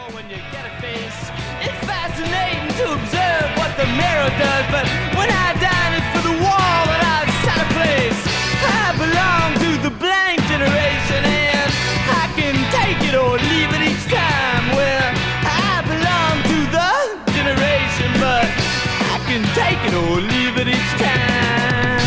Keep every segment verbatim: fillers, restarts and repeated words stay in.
door when you get a face. It's fascinating to observe what the mirror does, but when I dine it's for the wall that I've set a place. I belong to the blank generation and I can take it or leave it each time. Well, I belong to the generation, but I can take it or leave it each time.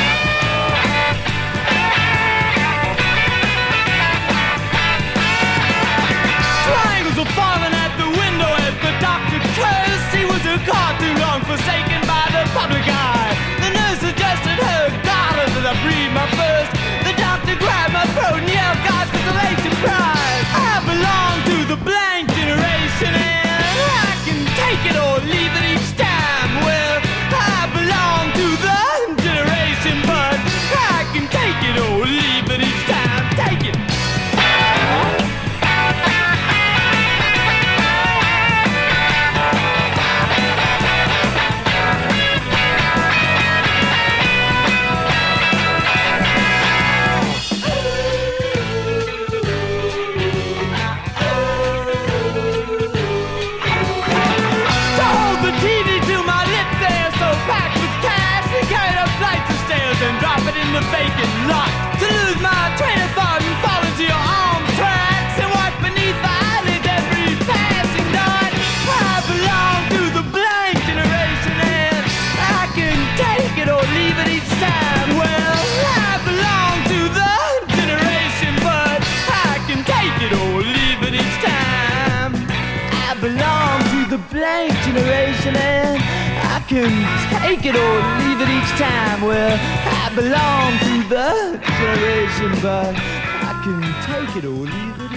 Triangles are falling at the window as the doctor cursed. He was a cartoon long forsaken by the public eye. The nurse adjusted her garters as I breathed my first. The doctor grabbed my throat and yelled God's consolation prize. I belong to the blank generation and I can take it or leave it each time. Well, I belong to the generation, but I can take it or leave it each time. Take it. In the vacant lot, to lose my train of thought and fall into your arms tracks and watch beneath the eyelids every passing night. I belong to the blank generation and I can take it or leave it each time. Well, I belong to the generation, but I can take it or leave it each time. I belong to the blank generation and I can take it or leave it each time. Well, I belong to the generation, but I can take it or leave it.